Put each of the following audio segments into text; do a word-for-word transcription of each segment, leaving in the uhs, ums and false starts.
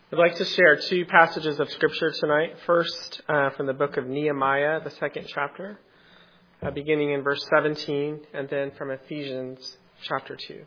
I'd like to share two passages of Scripture tonight. First, uh, from the book of Nehemiah, the second chapter, uh, beginning in verse seventeen, and then from Ephesians chapter two.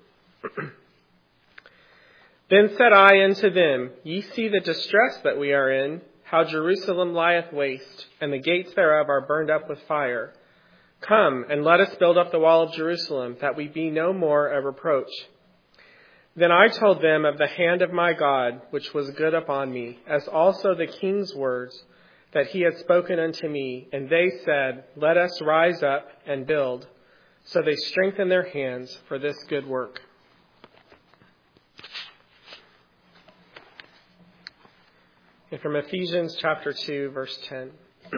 Then said I unto them, Ye see the distress that we are in, how Jerusalem lieth waste, and the gates thereof are burned up with fire. Come, and let us build up the wall of Jerusalem, that we be no more a reproach. Then I told them of the hand of my God, which was good upon me, as also the king's words that he had spoken unto me. And they said, Let us rise up and build. So they strengthened their hands for this good work. And from Ephesians chapter two, verse ten.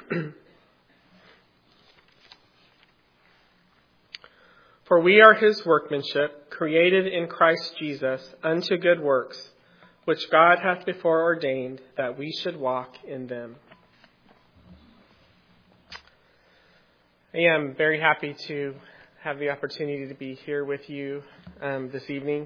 For we are his workmanship, created in Christ Jesus unto good works, which God hath before ordained that we should walk in them. I am very happy to have the opportunity to be here with you um, this evening.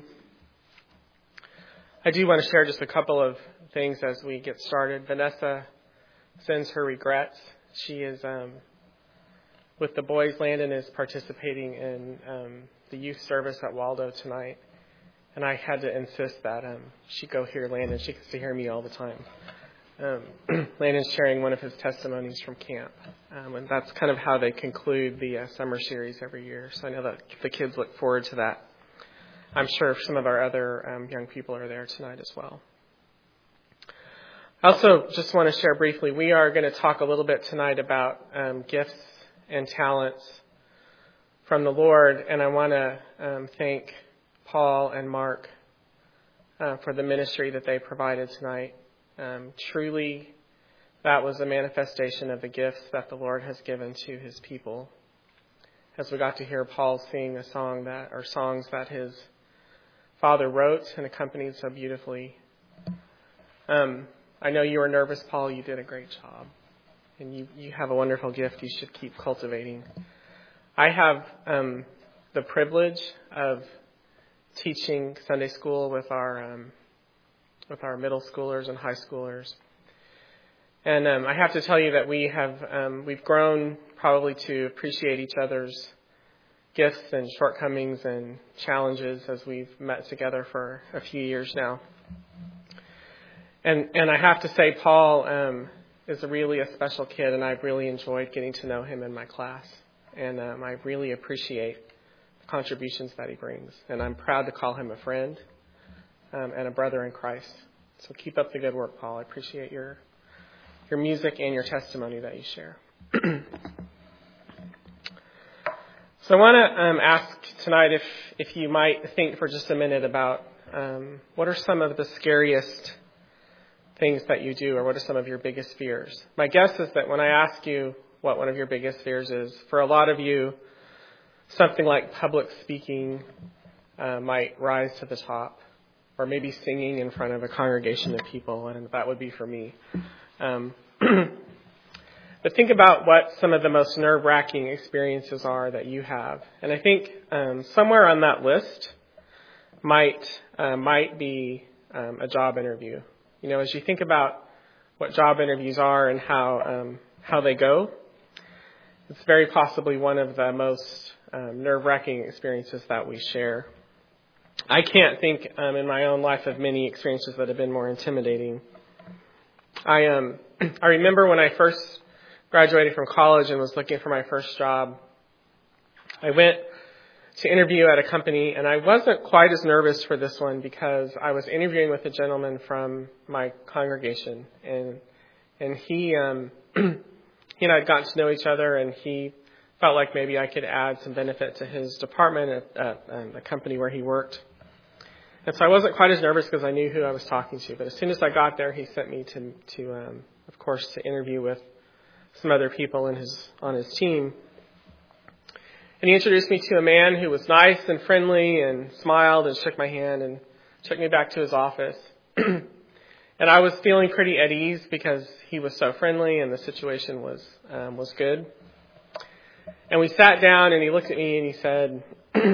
I do want to share just a couple of things as we get started. Vanessa sends her regrets. She is... Um, With the boys, Landon is participating in um, the youth service at Waldo tonight. And I had to insist that um, she go hear Landon. She gets to hear me all the time. Um, Landon's sharing one of his testimonies from camp. Um, and that's kind of how they conclude the uh, summer series every year. So I know that the kids look forward to that. I'm sure some of our other um, young people are there tonight as well. I also just want to share briefly, we are going to talk a little bit tonight about um, gifts and talents from the Lord. And I want to um, thank Paul and Mark uh, for the ministry that they provided tonight. Um, truly, that was a manifestation of the gifts that the Lord has given to his people. As we got to hear Paul sing a song that, or songs that his father wrote and accompanied so beautifully. Um, I know you were nervous, Paul. You did a great job. And you, you have a wonderful gift you should keep cultivating. I have um, the privilege of teaching Sunday school with our um, with our middle schoolers and high schoolers. And um, I have to tell you that we have um, we've grown probably to appreciate each other's gifts and shortcomings and challenges as we've met together for a few years now. And and I have to say, Paul Um, is a really a special kid, and I've really enjoyed getting to know him in my class. And um, I really appreciate the contributions that he brings. And I'm proud to call him a friend um, and a brother in Christ. So keep up the good work, Paul. I appreciate your your music and your testimony that you share. So I want to um, ask tonight if, if you might think for just a minute about um, what are some of the scariest things that you do, or what are some of your biggest fears? My guess is that when I ask you what one of your biggest fears is, for a lot of you, something like public speaking uh, might rise to the top, or maybe singing in front of a congregation of people, and that would be for me. Um, but think about what some of the most nerve-wracking experiences are that you have. And I think um, somewhere on that list might uh, might be um, a job interview. You know, as you think about what job interviews are and how um, how they go, it's very possibly one of the most um, nerve-wracking experiences that we share. I can't think um, in my own life of many experiences that have been more intimidating. I um I remember when I first graduated from college and was looking for my first job, I went to interview at a company, and I wasn't quite as nervous for this one because I was interviewing with a gentleman from my congregation, and and he um, he and I had gotten to know each other, and he felt like maybe I could add some benefit to his department at, at um, the company where he worked. And so I wasn't quite as nervous because I knew who I was talking to. But as soon as I got there, he sent me to to um, of course to interview with some other people in his on his team. And he introduced me to a man who was nice and friendly and smiled and shook my hand and took me back to his office. And I was feeling pretty at ease because he was so friendly and the situation was um, was good. And we sat down and he looked at me and he said,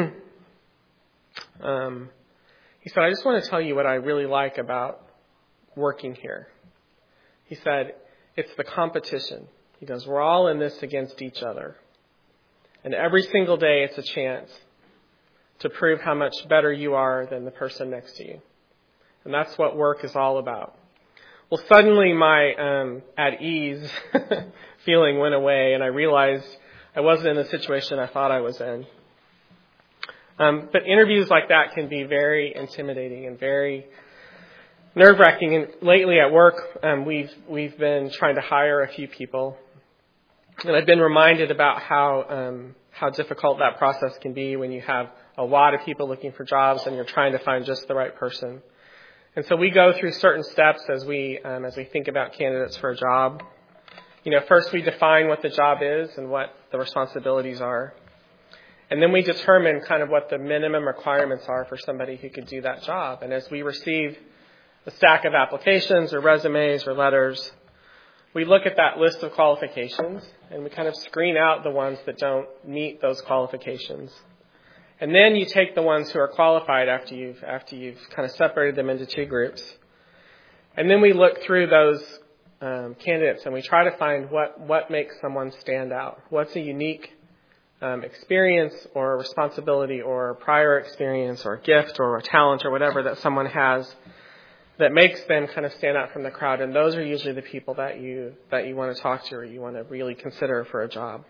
um, he said, I just want to tell you what I really like about working here. He said, it's the competition. He goes, we're all in this against each other. And every single day it's a chance to prove how much better you are than the person next to you. And that's what work is all about. Well, suddenly my um, at ease feeling went away, and I realized I wasn't in the situation I thought I was in. Um, but interviews like that can be very intimidating and very nerve-wracking. And lately at work, um, we've we've been trying to hire a few people, and I've been reminded about how um, how difficult that process can be when you have a lot of people looking for jobs and you're trying to find just the right person. And so we go through certain steps as we um, as we think about candidates for a job. You know, first we define what the job is and what the responsibilities are. And then we determine kind of what the minimum requirements are for somebody who could do that job. And as we receive a stack of applications or resumes or letters, we look at that list of qualifications and we kind of screen out the ones that don't meet those qualifications. And then you take the ones who are qualified after you've after you've kind of separated them into two groups. And then we look through those um, candidates and we try to find what, what makes someone stand out. What's a unique um, experience or responsibility or prior experience or gift or a talent or whatever that someone has that makes them kind of stand out from the crowd. And those are usually the people that you that you want to talk to or you want to really consider for a job.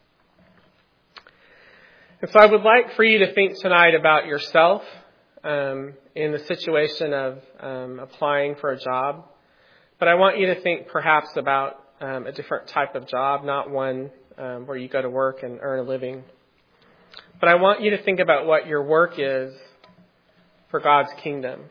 And so I would like for you to think tonight about yourself um, in the situation of um, applying for a job. But I want you to think perhaps about um, a different type of job, not one um, where you go to work and earn a living. But I want you to think about what your work is for God's kingdom.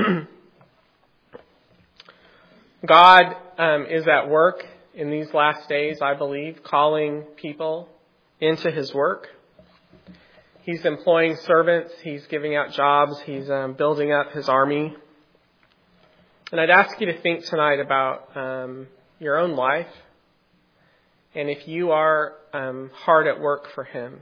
God um, is at work in these last days, I believe, calling people into his work. He's employing servants. He's giving out jobs. He's um, building up his army. And I'd ask you to think tonight about um, your own life and if you are um, hard at work for him.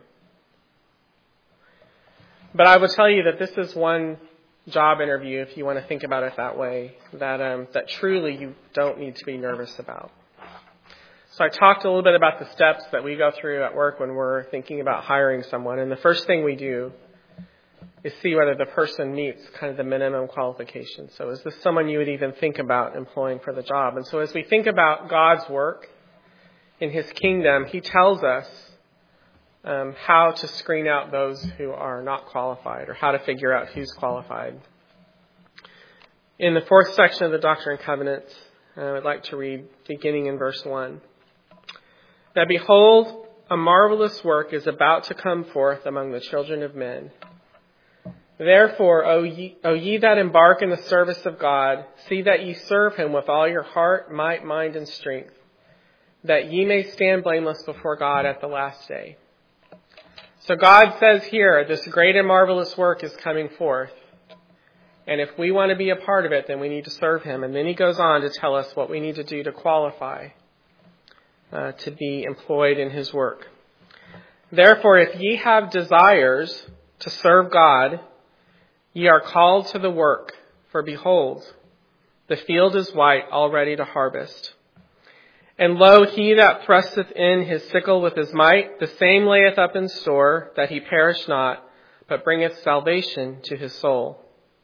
But I would tell you that this is one job interview, if you want to think about it that way, that um, that truly you don't need to be nervous about. So I talked a little bit about the steps that we go through at work when we're thinking about hiring someone. And the first thing we do is see whether the person meets kind of the minimum qualifications. So is this someone you would even think about employing for the job? And so as we think about God's work in his kingdom, he tells us um, how to screen out those who are not qualified or how to figure out who's qualified. In the fourth section of the Doctrine and Covenants, I would like to read beginning in verse one. Now behold, a marvelous work is about to come forth among the children of men. Therefore, O ye, o ye that embark in the service of God, see that ye serve him with all your heart, might, mind, and strength, that ye may stand blameless before God at the last day. So God says here, this great and marvelous work is coming forth. And if we want to be a part of it, then we need to serve him. And then he goes on to tell us what we need to do to qualify uh, to be employed in his work. Therefore, if ye have desires to serve God, ye are called to the work. For behold, the field is white, all ready to harvest. And lo, he that thrusteth in his sickle with his might, the same layeth up in store, that he perish not, but bringeth salvation to his soul.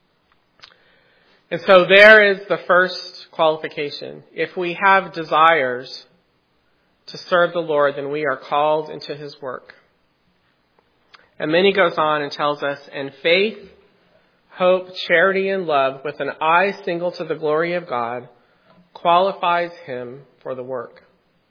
And so there is the first qualification. If we have desires to serve the Lord, then we are called into his work. And then he goes on and tells us, and faith, hope, charity, and love, with an eye single to the glory of God, qualifies him for the work.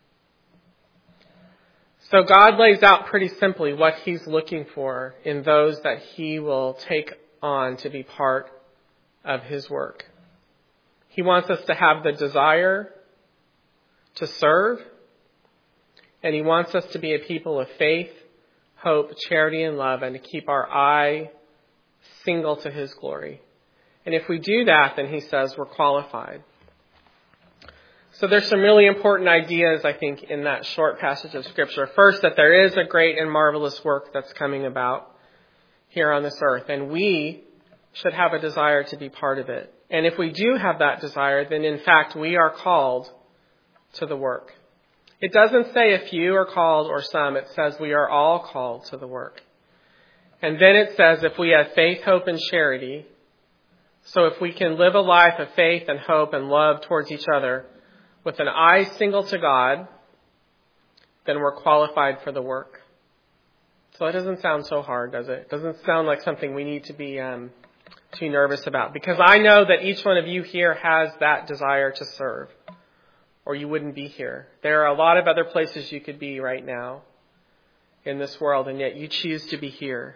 So God lays out pretty simply what he's looking for in those that he will take on to be part of his work. He wants us to have the desire to serve, and he wants us to be a people of faith, hope, charity, and love, and to keep our eye single to his glory. And if we do that, then he says we're qualified. So there's some really important ideas, I think, in that short passage of Scripture. First, that there is a great and marvelous work that's coming about here on this earth, and we should have a desire to be part of it. And if we do have that desire, then in fact we are called to the work. It doesn't say a few are called or some. It says we are all called to the work. And then it says if we have faith, hope, and charity, so if we can live a life of faith and hope and love towards each other with an eye single to God, then we're qualified for the work. So it doesn't sound so hard, does it? It doesn't sound like something we need to be um, too nervous about. Because I know that each one of you here has that desire to serve, or you wouldn't be here. There are a lot of other places you could be right now in this world, and yet you choose to be here.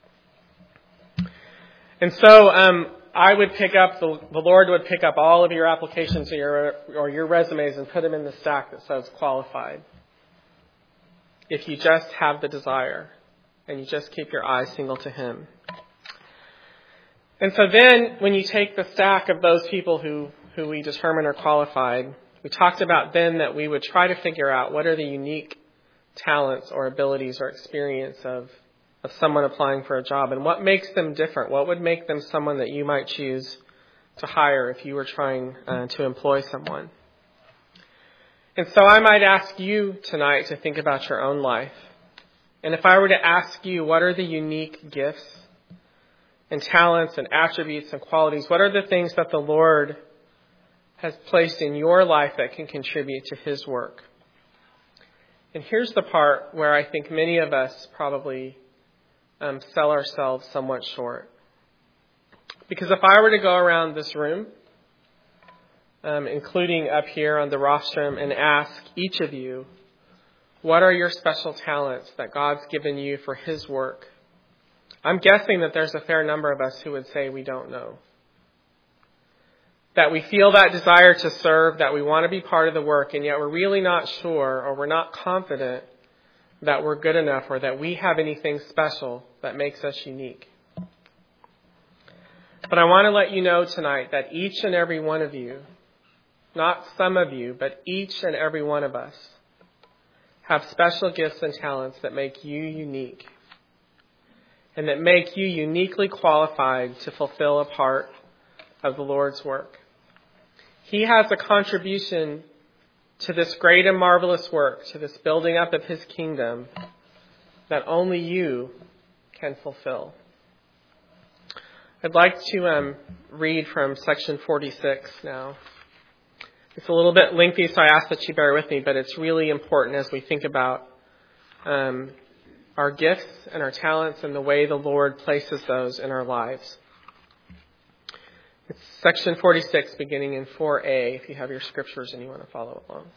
And so um, I would pick up, the, the Lord would pick up all of your applications or your, or your resumes and put them in the stack that says qualified. If you just have the desire and you just keep your eyes single to Him. And so then when you take the stack of those people who, who we determine are qualified, we talked about then that we would try to figure out what are the unique talents or abilities or experience of of someone applying for a job, and what makes them different? What would make them someone that you might choose to hire if you were trying uh, to employ someone? And so I might ask you tonight to think about your own life. And if I were to ask you, what are the unique gifts and talents and attributes and qualities? What are the things that the Lord has placed in your life that can contribute to His work? And here's the part where I think many of us probably Um, sell ourselves somewhat short. Because if I were to go around this room, um, including up here on the rostrum, and ask each of you, what are your special talents that God's given you for His work? I'm guessing that there's a fair number of us who would say we don't know. That we feel that desire to serve, that we want to be part of the work, and yet we're really not sure, or we're not confident that we're good enough, or that we have anything special that makes us unique. But I want to let you know tonight that each and every one of you, not some of you, but each and every one of us, have special gifts and talents that make you unique, and that make you uniquely qualified to fulfill a part of the Lord's work. He has a contribution to this great and marvelous work, to this building up of His kingdom, that only you can fulfill. I'd like to um, read from section forty-six now. It's a little bit lengthy, so I ask that you bear with me, but it's really important as we think about um, our gifts and our talents and the way the Lord places those in our lives. It's section forty-six, beginning in four A, if you have your scriptures and you want to follow along.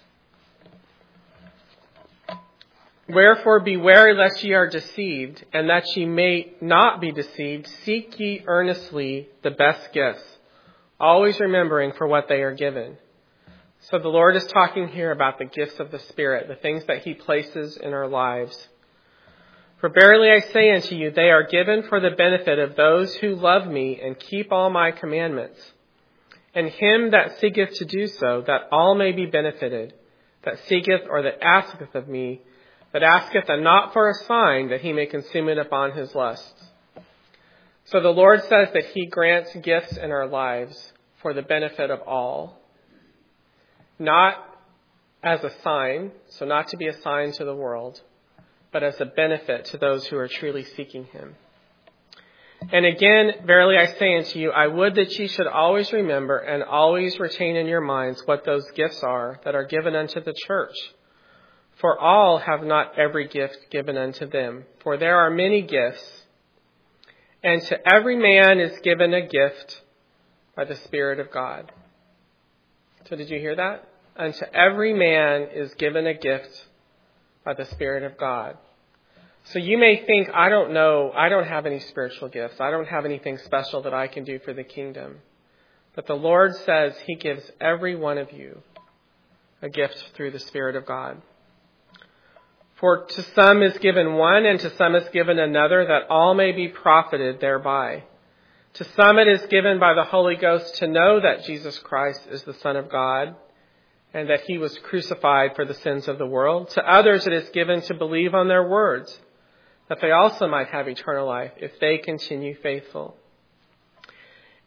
Wherefore beware lest ye are deceived, and that ye may not be deceived, seek ye earnestly the best gifts, always remembering for what they are given. So the Lord is talking here about the gifts of the Spirit, the things that He places in our lives. For verily I say unto you, they are given for the benefit of those who love me and keep all my commandments. And him that seeketh to do so, that all may be benefited, that seeketh or that asketh of me, that asketh and not for a sign, that he may consume it upon his lusts. So the Lord says that He grants gifts in our lives for the benefit of all, not as a sign, so not to be a sign to the world, but as a benefit to those who are truly seeking Him. And again, verily I say unto you, I would that ye should always remember and always retain in your minds what those gifts are that are given unto the church. For all have not every gift given unto them. For there are many gifts, and to every man is given a gift by the Spirit of God. So did you hear that? Unto every man is given a gift by the Spirit of God. So you may think, I don't know, I don't have any spiritual gifts. I don't have anything special that I can do for the kingdom. But the Lord says He gives every one of you a gift through the Spirit of God. For to some is given one, and to some is given another, that all may be profited thereby. To some it is given by the Holy Ghost to know that Jesus Christ is the Son of God, and that He was crucified for the sins of the world. To others it is given to believe on their words, that they also might have eternal life if they continue faithful.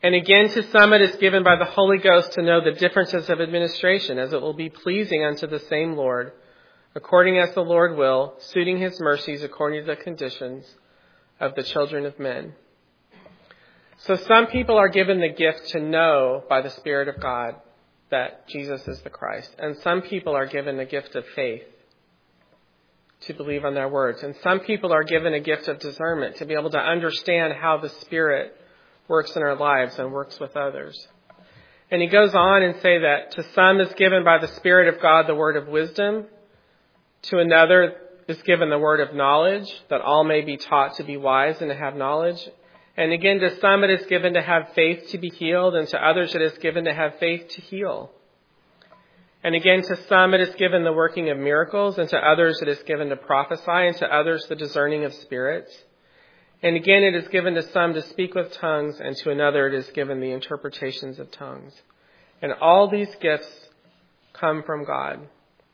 And again, to some it is given by the Holy Ghost to know the differences of administration, as it will be pleasing unto the same Lord, according as the Lord will, suiting his mercies according to the conditions of the children of men. So some people are given the gift to know by the Spirit of God that Jesus is the Christ. And some people are given the gift of faith to believe on their words. And some people are given a gift of discernment to be able to understand how the Spirit works in our lives and works with others. And he goes on and say that to some is given by the Spirit of God the word of wisdom. To another is given the word of knowledge, that all may be taught to be wise and to have knowledge. And again, to some it is given to have faith to be healed, and to others it is given to have faith to heal. And again, to some it is given the working of miracles, and to others it is given to prophesy, and to others the discerning of spirits. And again, it is given to some to speak with tongues, and to another it is given the interpretations of tongues. And all these gifts come from God.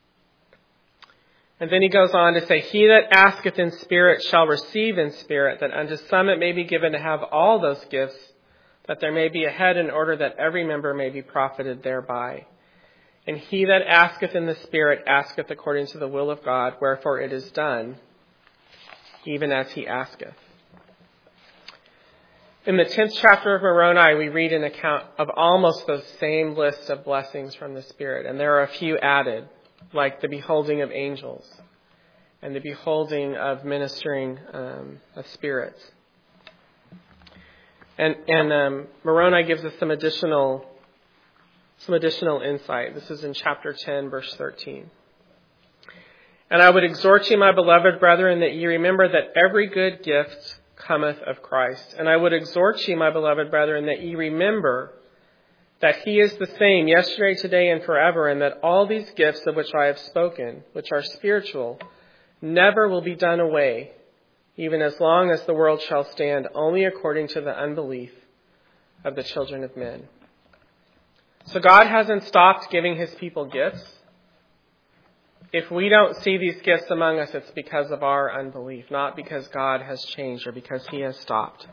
And then he goes on to say, he that asketh in spirit shall receive in spirit, that unto some it may be given to have all those gifts, that there may be a head in order that every member may be profited thereby. And he that asketh in the Spirit asketh according to the will of God, wherefore it is done, even as he asketh. In the tenth chapter of Moroni, we read an account of almost the same list of blessings from the Spirit, and there are a few added, like the beholding of angels and the beholding of ministering um, of spirits. And, and um, Moroni gives us some additional some additional insight. This is in chapter ten, verse thirteen. And I would exhort you, my beloved brethren, that ye remember that every good gift cometh of Christ. And I would exhort you, my beloved brethren, that ye remember that he is the same yesterday, today, and forever, and that all these gifts of which I have spoken, which are spiritual, never will be done away, even as long as the world shall stand, only according to the unbelief of the children of men. So God hasn't stopped giving his people gifts. If we don't see these gifts among us, it's because of our unbelief, not because God has changed or because he has stopped.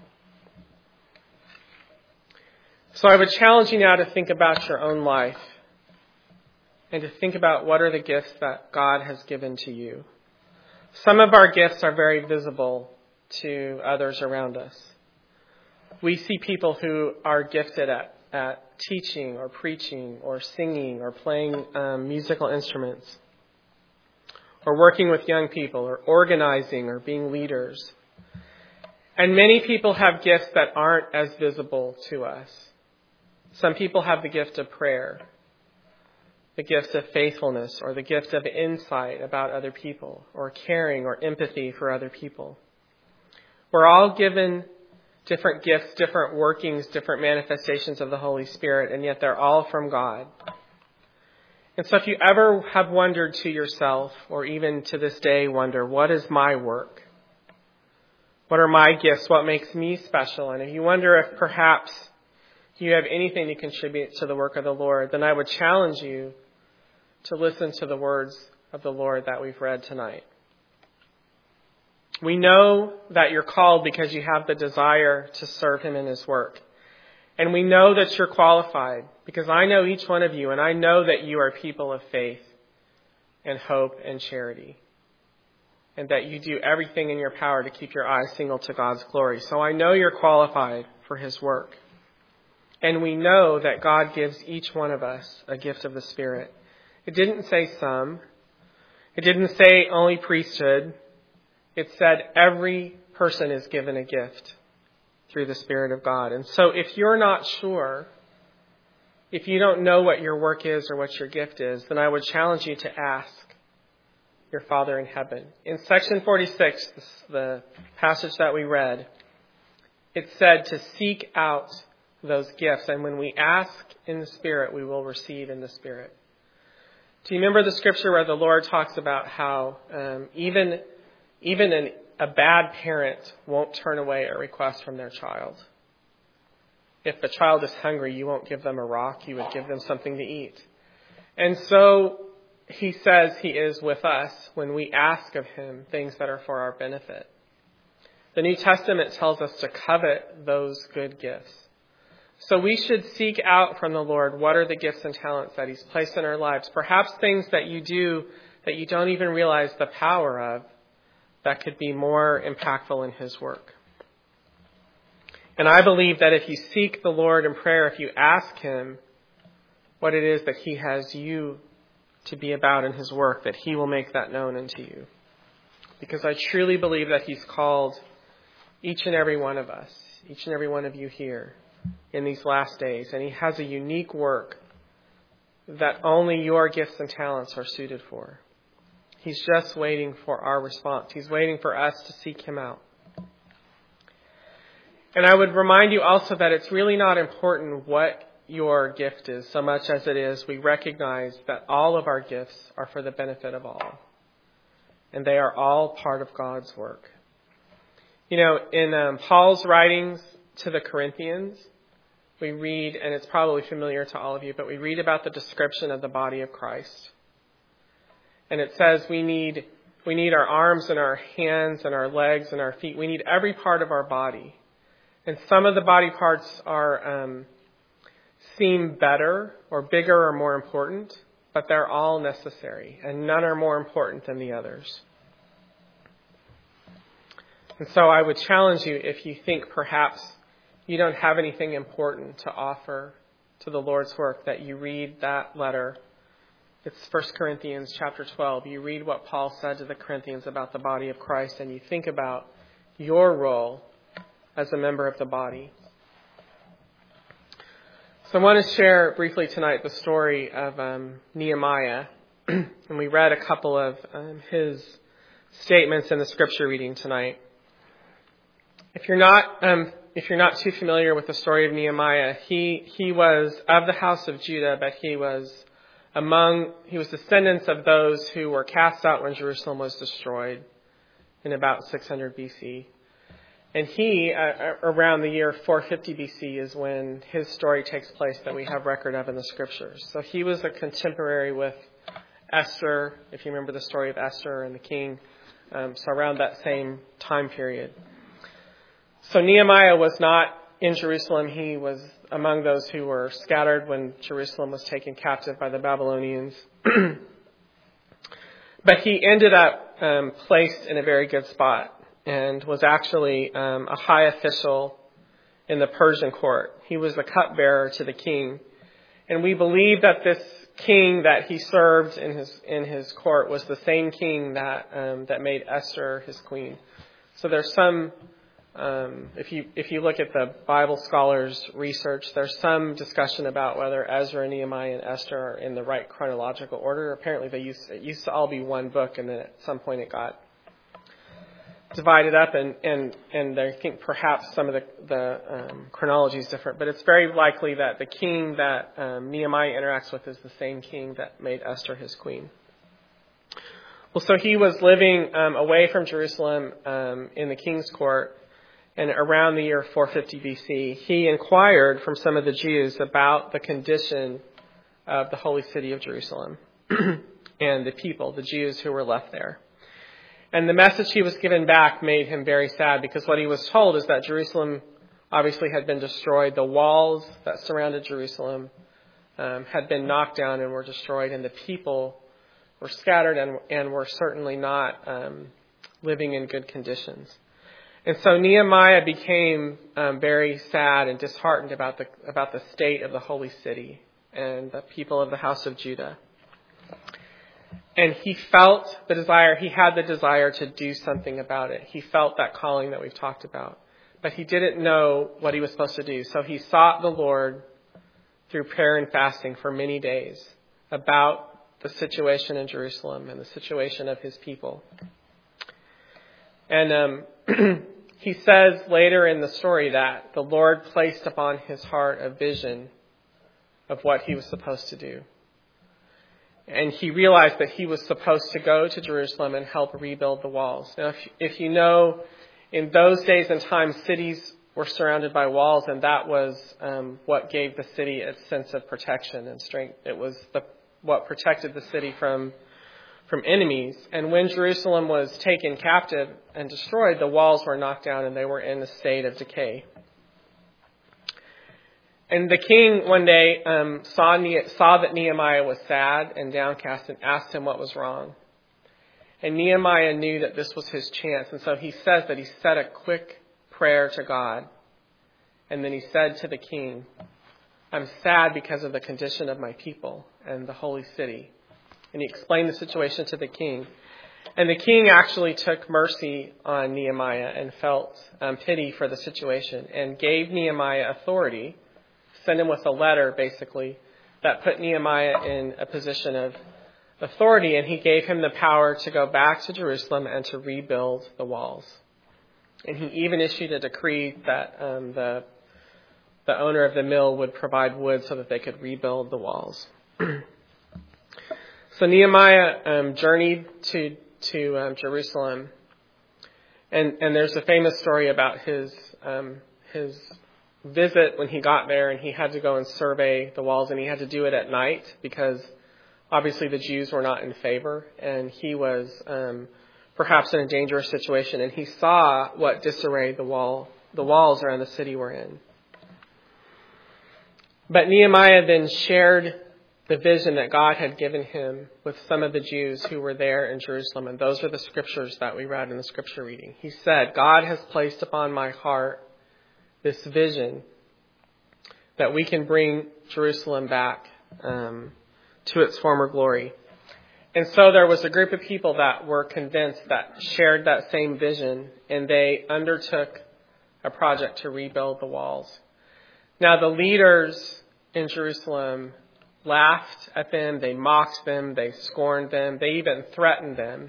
So I would challenge you now to think about your own life and to think about what are the gifts that God has given to you. Some of our gifts are very visible to others around us. We see people who are gifted at, at teaching or preaching or singing or playing um, musical instruments or working with young people or organizing or being leaders. And many people have gifts that aren't as visible to us. Some people have the gift of prayer, the gift of faithfulness, or the gift of insight about other people, or caring or empathy for other people. We're all given different gifts, different workings, different manifestations of the Holy Spirit, and yet they're all from God. And so if you ever have wondered to yourself, or even to this day wonder, what is my work? What are my gifts? What makes me special? And if you wonder if perhaps you have anything to contribute to the work of the Lord, then I would challenge you to listen to the words of the Lord that we've read tonight. We know that you're called because you have the desire to serve him in his work. And we know that you're qualified because I know each one of you, and I know that you are people of faith and hope and charity, and that you do everything in your power to keep your eyes single to God's glory. So I know you're qualified for his work. And we know that God gives each one of us a gift of the Spirit. It didn't say some. It didn't say only priesthood. It said every person is given a gift through the Spirit of God. And so if you're not sure, if you don't know what your work is or what your gift is, then I would challenge you to ask your Father in heaven. In section forty-six, the passage that we read, it said to seek out those gifts. And when we ask in the Spirit, we will receive in the Spirit. Do you remember the scripture where the Lord talks about how um, even, even an, a bad parent won't turn away a request from their child? If the child is hungry, you won't give them a rock. You would give them something to eat. And so he says he is with us when we ask of him things that are for our benefit. The New Testament tells us to covet those good gifts. So we should seek out from the Lord what are the gifts and talents that he's placed in our lives. Perhaps things that you do that you don't even realize the power of that could be more impactful in his work. And I believe that if you seek the Lord in prayer, if you ask him what it is that he has you to be about in his work, that he will make that known unto you. Because I truly believe that he's called each and every one of us, each and every one of you here in these last days. And he has a unique work that only your gifts and talents are suited for. He's just waiting for our response. He's waiting for us to seek him out. And I would remind you also that it's really not important what your gift is so much as it is we recognize that all of our gifts are for the benefit of all. And they are all part of God's work. You know, in um, Paul's writings to the Corinthians, we read, and it's probably familiar to all of you, but we read about the description of the body of Christ. And it says we need we need our arms and our hands and our legs and our feet. We need every part of our body. And some of the body parts are um, seem better or bigger or more important, but they're all necessary, and none are more important than the others. And so I would challenge you, if you think perhaps you don't have anything important to offer to the Lord's work, that you read that letter. It's First Corinthians chapter twelve. You read what Paul said to the Corinthians about the body of Christ, and you think about your role as a member of the body. So I want to share briefly tonight the story of um, Nehemiah. And we read a couple of um, his statements in the scripture reading tonight. If you're not um, if you're not too familiar with the story of Nehemiah, he he was of the house of Judah, but he was among he was descendants of those who were cast out when Jerusalem was destroyed in about six hundred B C. And he, uh, around the year four fifty B C, is when his story takes place that we have record of in the scriptures. So he was a contemporary with Esther, if you remember the story of Esther and the king. Um, so around that same time period. So Nehemiah was not in Jerusalem. He was among those who were scattered when Jerusalem was taken captive by the Babylonians. But he ended up um, placed in a very good spot, and was actually um, a high official in the Persian court. He was the cupbearer to the king. And we believe that this king that he served in his in his court was the same king that um, that made Esther his queen. So there's some, um, if you if you look at the Bible scholars' research, there's some discussion about whether Ezra, Nehemiah, and Esther are in the right chronological order. Apparently they used it used to all be one book, and then at some point it got divided up, and, and, and I think perhaps some of the, the um, chronology is different, but it's very likely that the king that um, Nehemiah interacts with is the same king that made Esther his queen. Well, so he was living um, away from Jerusalem um, in the king's court, and around the year four fifty B C, he inquired from some of the Jews about the condition of the holy city of Jerusalem and the people, the Jews who were left there. And the message he was given back made him very sad, because what he was told is that Jerusalem obviously had been destroyed. The walls that surrounded Jerusalem um, had been knocked down and were destroyed, and the people were scattered and, and were certainly not um, living in good conditions. And so Nehemiah became um, very sad and disheartened about the about the state of the holy city and the people of the house of Judah. And he felt the desire, he had the desire to do something about it. He felt that calling that we've talked about. But he didn't know what he was supposed to do. So he sought the Lord through prayer and fasting for many days about the situation in Jerusalem and the situation of his people. And um, he says later in the story that the Lord placed upon his heart a vision of what he was supposed to do. And he realized that he was supposed to go to Jerusalem and help rebuild the walls. Now, if, if you know, in those days and times, cities were surrounded by walls, and that was um, what gave the city its sense of protection and strength. It was the, what protected the city from, from enemies. And when Jerusalem was taken captive and destroyed, the walls were knocked down and they were in a state of decay. And the king one day um, saw, ne- saw that Nehemiah was sad and downcast and asked him what was wrong. And Nehemiah knew that this was his chance. And so he says that he said a quick prayer to God. And then he said to the king, I'm sad because of the condition of my people and the holy city. And he explained the situation to the king. And the king actually took mercy on Nehemiah and felt um, pity for the situation and gave Nehemiah authority, sent him with a letter basically, that put Nehemiah in a position of authority, and he gave him the power to go back to Jerusalem and to rebuild the walls. And he even issued a decree that um, the the owner of the mill would provide wood so that they could rebuild the walls. So Nehemiah um, journeyed to to um, Jerusalem, and and there's a famous story about his um, his visit when he got there, and he had to go and survey the walls, and he had to do it at night because obviously the Jews were not in favor, and he was um, perhaps in a dangerous situation, and he saw what disarray the wall the walls around the city were in. But Nehemiah then shared the vision that God had given him with some of the Jews who were there in Jerusalem. And those are the scriptures that we read in the scripture reading. He said, God has placed upon my heart this vision that we can bring Jerusalem back um, to its former glory. And so there was a group of people that were convinced, that shared that same vision, and they undertook a project to rebuild the walls. Now, the leaders in Jerusalem laughed at them, they mocked them, they scorned them, they even threatened them.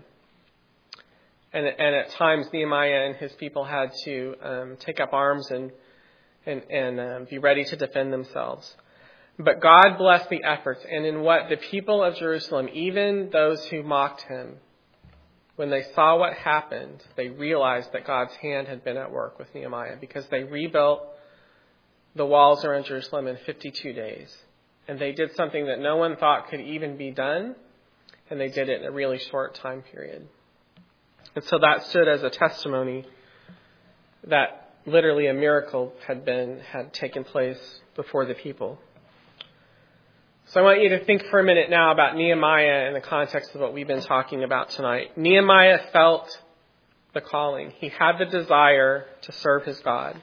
And, and at times, Nehemiah and his people had to um, take up arms and and, and um, be ready to defend themselves. But God blessed the efforts, and in what the people of Jerusalem, even those who mocked him, when they saw what happened, they realized that God's hand had been at work with Nehemiah, because they rebuilt the walls around Jerusalem in fifty-two days. And they did something that no one thought could even be done, and they did it in a really short time period. And so that stood as a testimony that literally a miracle had been had taken place before the people. So I want you to think for a minute now about Nehemiah in the context of what we've been talking about tonight. Nehemiah felt the calling. He had the desire to serve his God.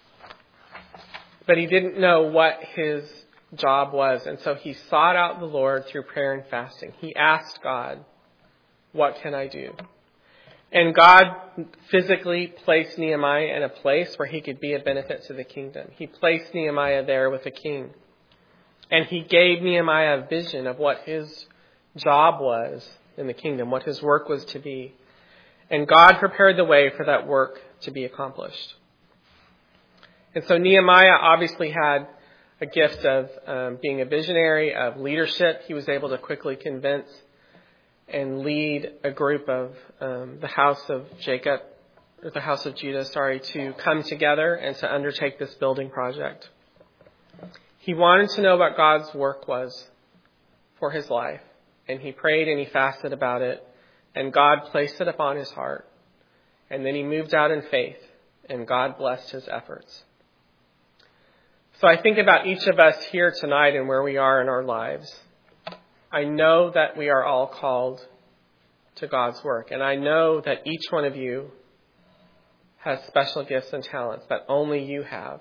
But he didn't know what his job was. And so he sought out the Lord through prayer and fasting. He asked God, what can I do? And God physically placed Nehemiah in a place where he could be a benefit to the kingdom. He placed Nehemiah there with a king. And he gave Nehemiah a vision of what his job was in the kingdom, what his work was to be. And God prepared the way for that work to be accomplished. And so Nehemiah obviously had a gift of um, being a visionary, of leadership. He was able to quickly convince and lead a group of um, the house of Jacob, or the house of Judah, sorry, to come together and to undertake this building project. He wanted to know what God's work was for his life, and he prayed and he fasted about it, and God placed it upon his heart. And then he moved out in faith, and God blessed his efforts. So I think about each of us here tonight and where we are in our lives. I know that we are all called to God's work, and I know that each one of you has special gifts and talents that only you have.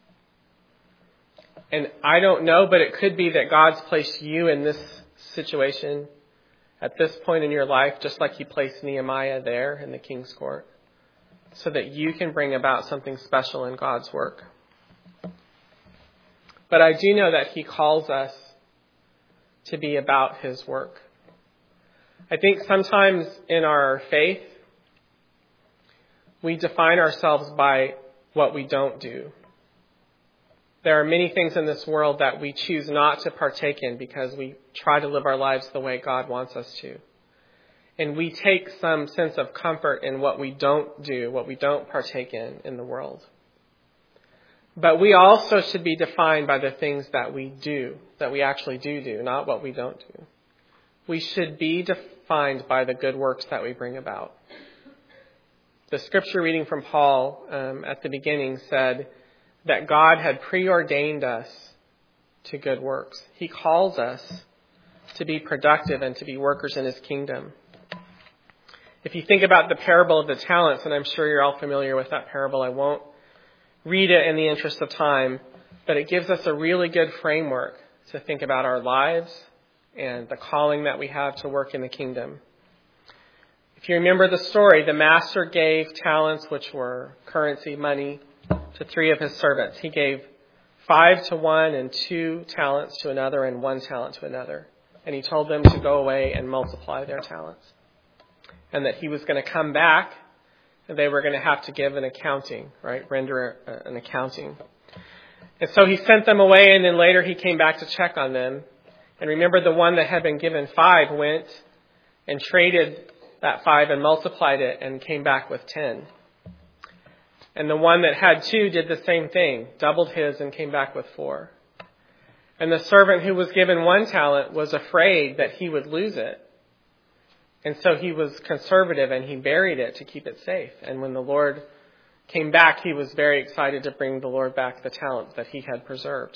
And I don't know, but it could be that God's placed you in this situation at this point in your life, just like he placed Nehemiah there in the king's court, so that you can bring about something special in God's work. But I do know that he calls us to be about his work. I think sometimes in our faith, we define ourselves by what we don't do. There are many things in this world that we choose not to partake in because we try to live our lives the way God wants us to. And we take some sense of comfort in what we don't do, what we don't partake in in the world. But we also should be defined by the things that we do, that we actually do do, not what we don't do. We should be defined by the good works that we bring about. The scripture reading from Paul um, at the beginning said that God had preordained us to good works. He calls us to be productive and to be workers in his kingdom. If you think about the parable of the talents, and I'm sure you're all familiar with that parable, I won't read it in the interest of time, but it gives us a really good framework to think about our lives and the calling that we have to work in the kingdom. If you remember the story, the master gave talents, which were currency, money, to three of his servants. He gave five to one and two talents to another and one talent to another. And he told them to go away and multiply their talents. And that he was going to come back and they were going to have to give an accounting, right? Render a, an accounting. And so he sent them away, and then later he came back to check on them. And remember, the one that had been given five went and traded that five and multiplied it and came back with ten. And the one that had two did the same thing, doubled his and came back with four. And the servant who was given one talent was afraid that he would lose it. And so he was conservative and he buried it to keep it safe. And when the Lord came back, he was very excited to bring the Lord back the talents that he had preserved.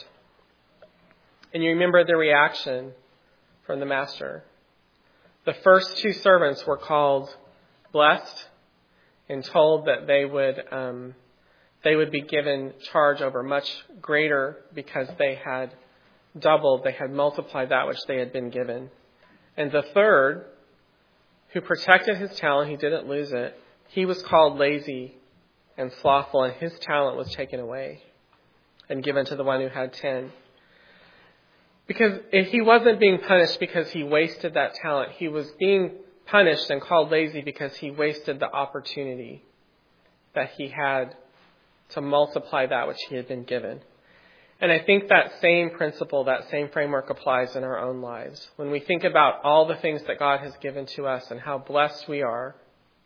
And you remember the reaction from the master. The first two servants were called blessed and told that they would um, they would be given charge over much greater because they had doubled, they had multiplied that which they had been given. And the third, who protected his talent, he didn't lose it, he was called lazy and slothful, and his talent was taken away and given to the one who had ten. Because if he wasn't being punished because he wasted that talent, he was being punished and called lazy because he wasted the opportunity that he had to multiply that which he had been given. And I think that same principle, that same framework applies in our own lives. When we think about all the things that God has given to us and how blessed we are,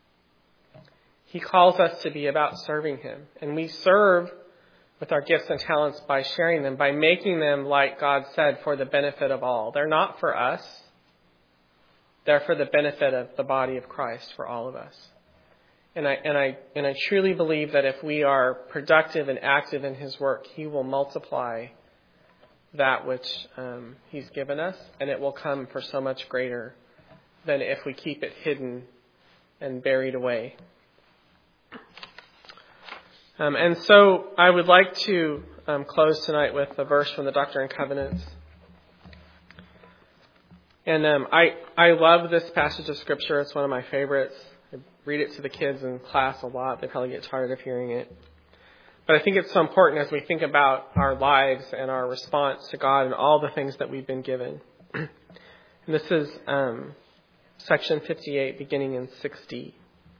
he calls us to be about serving him. And we serve with our gifts and talents by sharing them, by making them, like God said, for the benefit of all. They're not for us. They're for the benefit of the body of Christ, for all of us. And I and I and I truly believe that if we are productive and active in his work, he will multiply that which um, he's given us, and it will come for so much greater than if we keep it hidden and buried away. Um, and so I would like to um, close tonight with a verse from the Doctrine and Covenants. And um, I, I love this passage of Scripture. It's one of my favorites. I read it to the kids in class a lot. They probably get tired of hearing it. But I think it's so important as we think about our lives and our response to God and all the things that we've been given. And this is um, section fifty-eight, beginning in sixty.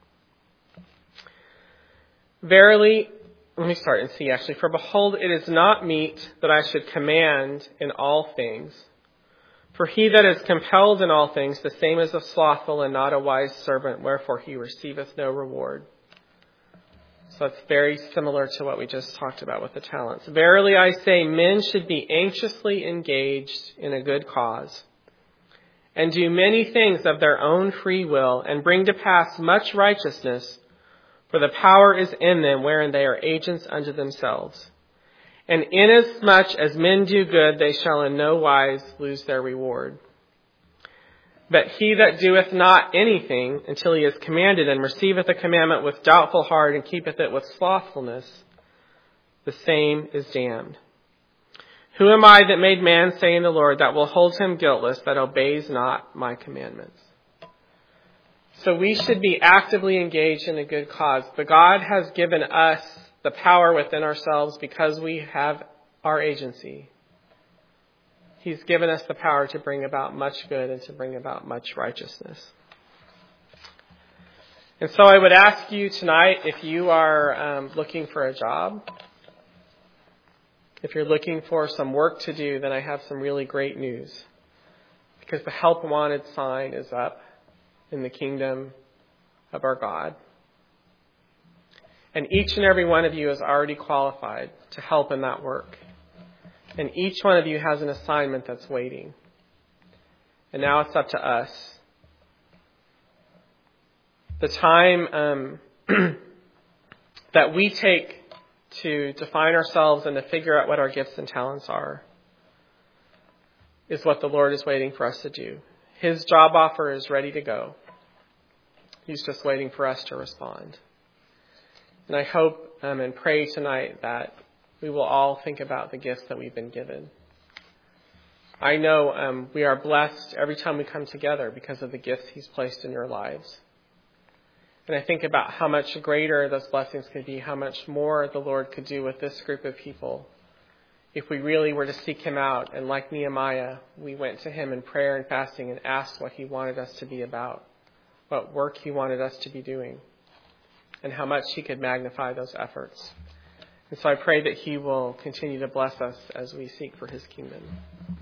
Verily, let me start in C actually. For behold, it is not meet that I should command in all things. For he that is compelled in all things, the same is a slothful and not a wise servant, wherefore he receiveth no reward. So it's very similar to what we just talked about with the talents. Verily I say, men should be anxiously engaged in a good cause, and do many things of their own free will, and bring to pass much righteousness, for the power is in them, wherein they are agents unto themselves. And inasmuch as men do good, they shall in no wise lose their reward. But he that doeth not anything until he is commanded, and receiveth a commandment with doubtful heart, and keepeth it with slothfulness, the same is damned. Who am I that made man, saying the Lord, that will hold him guiltless, that obeys not my commandments? So we should be actively engaged in a good cause. But God has given us the power within ourselves because we have our agency. He's given us the power to bring about much good and to bring about much righteousness. And so I would ask you tonight, if you are um, looking for a job, if you're looking for some work to do, then I have some really great news. Because the help wanted sign is up in the kingdom of our God. And each and every one of you is already qualified to help in that work. And each one of you has an assignment that's waiting. And now it's up to us. The time um, that we take to define ourselves and to figure out what our gifts and talents are is what the Lord is waiting for us to do. His job offer is ready to go. He's just waiting for us to respond. And I hope um, and pray tonight that we will all think about the gifts that we've been given. I know um, we are blessed every time we come together because of the gifts he's placed in your lives. And I think about how much greater those blessings could be, how much more the Lord could do with this group of people if we really were to seek him out. And like Nehemiah, we went to him in prayer and fasting and asked what he wanted us to be about, what work he wanted us to be doing, and how much he could magnify those efforts. And so I pray that he will continue to bless us as we seek for his kingdom.